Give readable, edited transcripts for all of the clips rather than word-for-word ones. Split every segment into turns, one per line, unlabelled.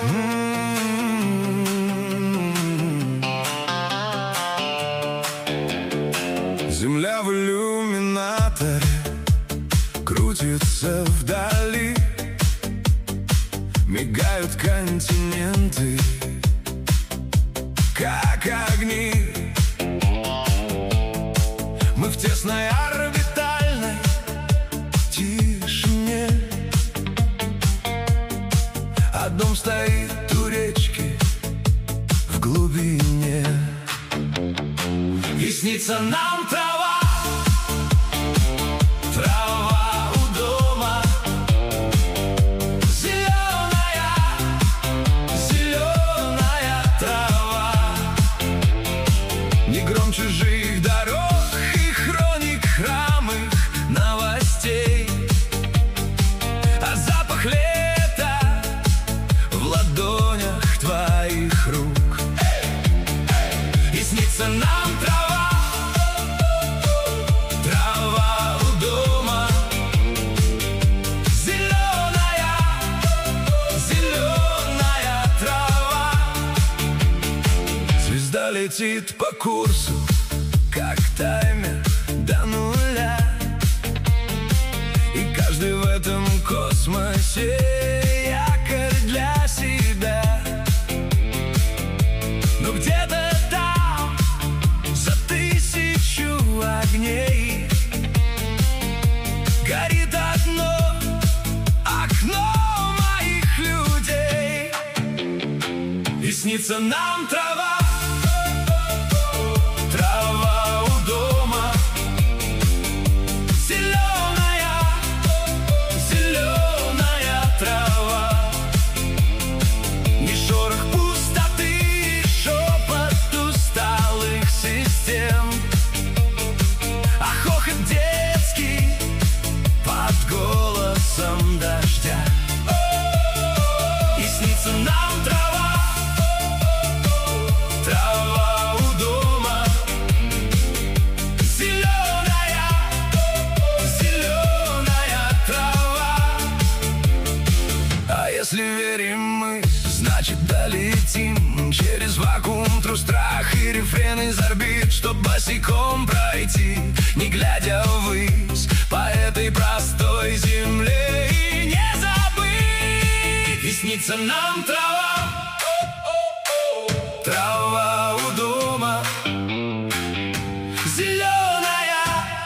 Земля в иллюминаторе крутится вдали, мигают континенты, как огни. Мы в тесной орбитальной тишине, а дом стоит у речки в глубине. И снится нам трава, трава у дома, зеленая, зеленая трава, не гром чужих дорог и хроник храмых новостей, а запах лета в ладонях твоих рук. И снится нам трава, трава у дома, зеленая, зеленая трава. Звезда летит по курсу, как таймер до нуля, и каждый в этом космосе якорь для себя. Но где-то там, за тысячу огней, горит одно окно моих людей. И снится нам трава, трава у дома, зеленая, зеленая трава, не шорох пустоты, шепот усталых систем, а хохот детский под голосом дождя. И снится нам трава, трава у дома, зеленая, зеленая трава. А если верим мы, значит долетим через вакуум, тру страх и рефрен из орбит, чтоб босиком пройти, не глядя ввысь, по этой простой земле и не забыть. И снится нам трава, трава у дома, зеленая,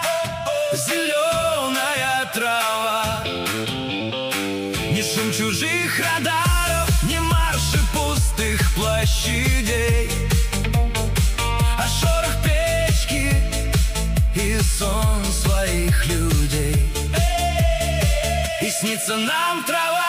зеленая трава, не шум чужих радаров, не марши пустых площадей, а шорох печки и сон своих людей. И снится нам трава,